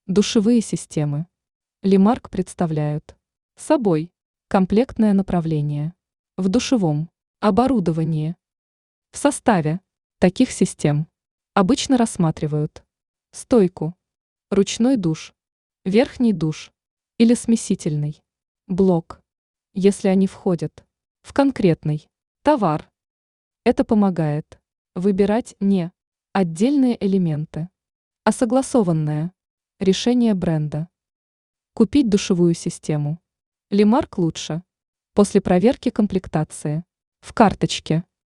Душевые системы. Лимарк представляют собой комплектное направление в душевом оборудовании. В составе таких систем обычно рассматривают стойку, ручной душ, верхний душ или смесительный блок, если они входят в конкретный товар. Это помогает выбирать не отдельные элементы, а согласованное решение бренда. Купить душевую систему Лимарк лучше после проверки комплектации в карточке.